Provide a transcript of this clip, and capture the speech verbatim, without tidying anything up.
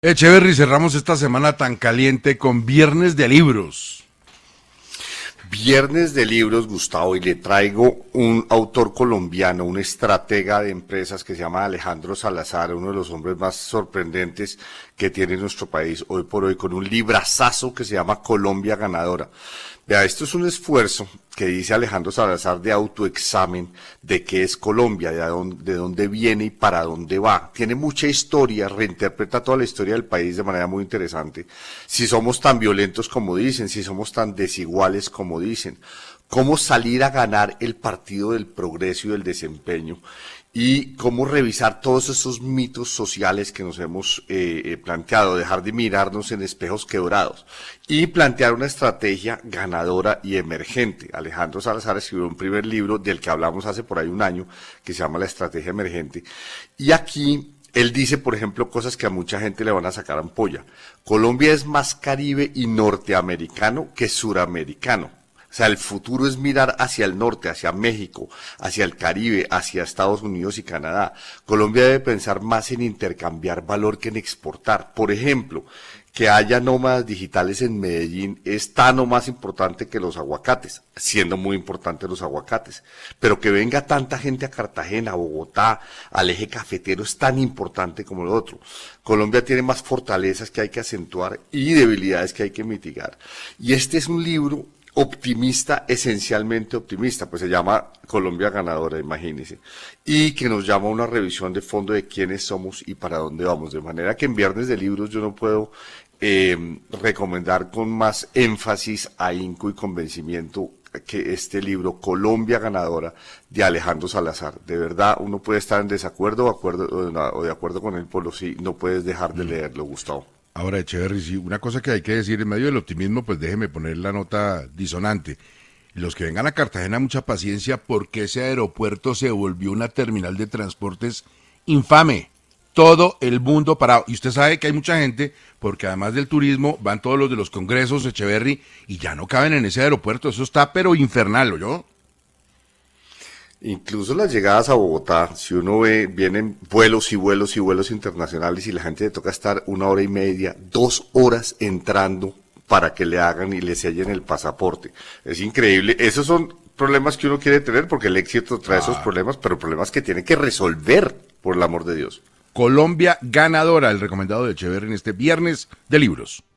Echeverry, cerramos esta semana tan caliente con Viernes de Libros. Viernes de libros, Gustavo, y le traigo un autor colombiano, un estratega de empresas que se llama Alejandro Salazar, uno de los hombres más sorprendentes que tiene nuestro país hoy por hoy, con un librazazo que se llama Colombia Ganadora. Vea, esto es un esfuerzo que dice Alejandro Salazar de autoexamen de qué es Colombia, de dónde, de dónde viene y para dónde va. Tiene mucha historia, reinterpreta toda la historia del país de manera muy interesante. Si somos tan violentos como dicen, si somos tan desiguales como dicen, cómo salir a ganar el partido del progreso y del desempeño, y cómo revisar todos esos mitos sociales que nos hemos eh, eh, planteado, dejar de mirarnos en espejos quebrados y plantear una estrategia ganadora y emergente. Alejandro Salazar escribió un primer libro del que hablamos hace por ahí un año, que se llama La Estrategia Emergente, y aquí él dice, por ejemplo, cosas que a mucha gente le van a sacar ampolla. Colombia es más caribe y norteamericano que suramericano. O sea, el futuro es mirar hacia el norte, hacia México, hacia el Caribe, hacia Estados Unidos y Canadá. Colombia debe pensar más en intercambiar valor que en exportar. Por ejemplo, que haya nómadas digitales en Medellín es tan o más importante que los aguacates, siendo muy importantes los aguacates. Pero que venga tanta gente a Cartagena, a Bogotá, al eje cafetero es tan importante como lo otro. Colombia tiene más fortalezas que hay que acentuar y debilidades que hay que mitigar. Y este es un libro optimista, esencialmente optimista, pues se llama Colombia Ganadora, imagínense, y que nos llama a una revisión de fondo de quiénes somos y para dónde vamos, de manera que en Viernes de Libros yo no puedo eh, recomendar con más énfasis, ahínco y convencimiento que este libro, Colombia Ganadora, de Alejandro Salazar. De verdad, uno puede estar en desacuerdo o, acuerdo, o de acuerdo con él, por lo sí, no puedes dejar de leerlo, Gustavo. Ahora, Echeverry, sí, una cosa que hay que decir en medio del optimismo, pues déjeme poner la nota disonante. Los que vengan a Cartagena, mucha paciencia, porque ese aeropuerto se volvió una terminal de transportes infame. Todo el mundo parado. Y usted sabe que hay mucha gente, porque además del turismo, van todos los de los congresos, Echeverry, y ya no caben en ese aeropuerto. Eso está pero infernal, ¿oyó? Incluso las llegadas a Bogotá, si uno ve, vienen vuelos y vuelos y vuelos internacionales y la gente le toca estar una hora y media, dos horas entrando para que le hagan y le sellen el pasaporte. Es increíble. Esos son problemas que uno quiere tener porque el éxito trae esos Ah. problemas, pero problemas que tiene que resolver, por el amor de Dios. Colombia Ganadora, el recomendado de Echeverry en este Viernes de Libros.